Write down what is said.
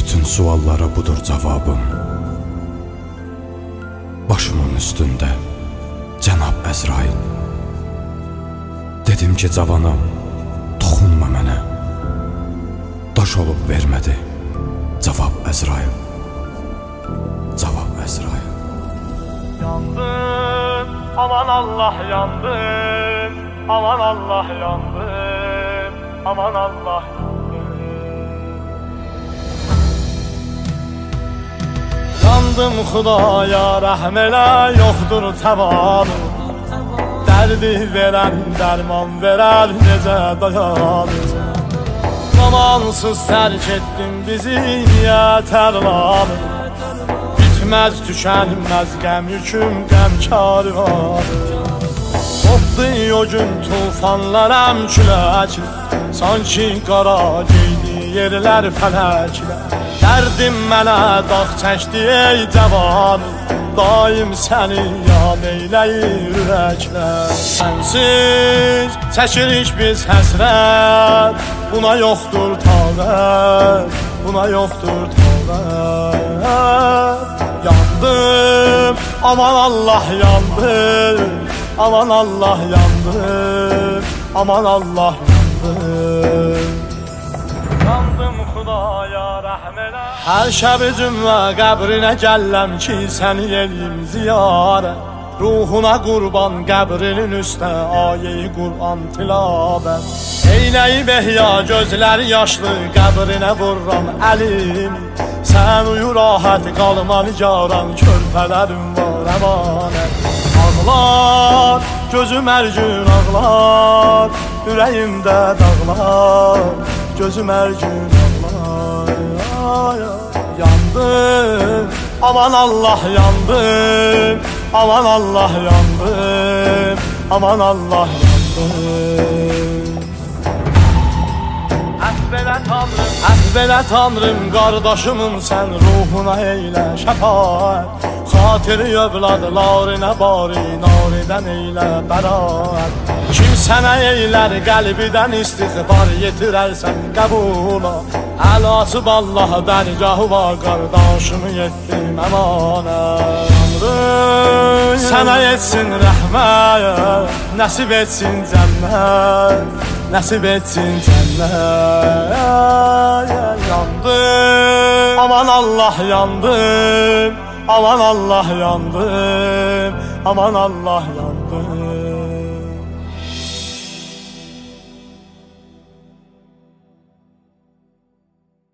Bütün suallara budur cavabım. Başımın üstündə Cənab Əzrail. Dedim ki cavanam, toxunma mənə. Daş olub vermədi cavab Əzrail. Cavab Əzrail. Yandım, aman Allah yandım, aman Allah yandım, aman Allah yandım. Yandım Xudaya rəhm elə, yoxdur təvanı. Dərdi verən dərman verər, necə dayanır. Zamansız tərk etdim bizi, niyə tərlanı. Bitməz, tükənməz qəm yüküm, qəmkarı var. Qopdu o gün tufanlar əmküləklə, sanki qara geydi yerlər fələklə. Dərdim mənə dağ çəkdi ey cavan, daim səni yad eyləyir ürəklər. Sənsiz çəkirik biz həsrət, buna yoxdur taqət, buna yoxdur taqət. Yandım, aman Allah yandım, aman Allah yandım, aman Allah yandım. Yandım Xudaya rəhm elə. Hər şəb cümlə qəbrinə gəlləm ki, səni eləyim ziyarət. Ruhuna qurban qəbrinin üstə ayə-i Qur'an tilavət. Eynəyib ehya gözləri yaşlı qəbrinə vururam əlimi. Sən uyu rahat qalma nigaran, körpələrim var əmanət. Ağlar, gözüm hər gün ağlar, ürəyimdə dağlar, gözüm hər gün ağlar. Yandım, aman Allah yandım, aman Allah yandım, aman Allah yandım. Əhvələ tanrım, qardaşımın sən ruhuna eylə şəfaət. Xatiri övladlarına bari, naridən eylə bəraət. Kim sənə eylər qəlbidən istiğfar, yetirərsən qəbula. Əl açıb Allah dərgahı var, qardaşımı yetdim əmanət. Tanrım sənə etsin rəhmət, nəsib etsin cənnət, nəsib etsin cənnət. Yandım, aman Allah yandım, aman Allah yandım, aman Allah yandım.